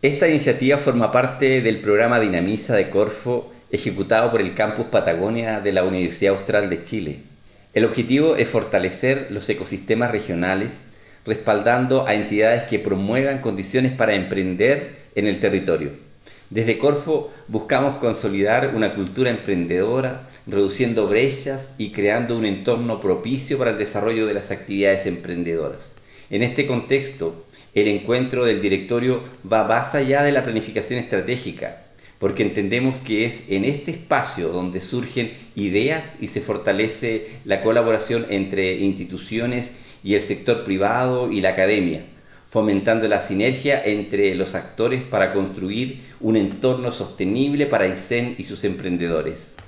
Esta iniciativa forma parte del programa Dinamiza de Corfo, ejecutado por el Campus Patagonia de la Universidad Austral de Chile. El objetivo es fortalecer los ecosistemas regionales, respaldando a entidades que promuevan condiciones para emprender en el territorio. Desde Corfo buscamos consolidar una cultura emprendedora, reduciendo brechas y creando un entorno propicio para el desarrollo de las actividades emprendedoras. En este contexto, el encuentro del directorio va más allá de la planificación estratégica, porque entendemos que es en este espacio donde surgen ideas y se fortalece la colaboración entre instituciones y el sector privado y la academia, fomentando la sinergia entre los actores para construir un entorno sostenible para Aysén y sus emprendedores.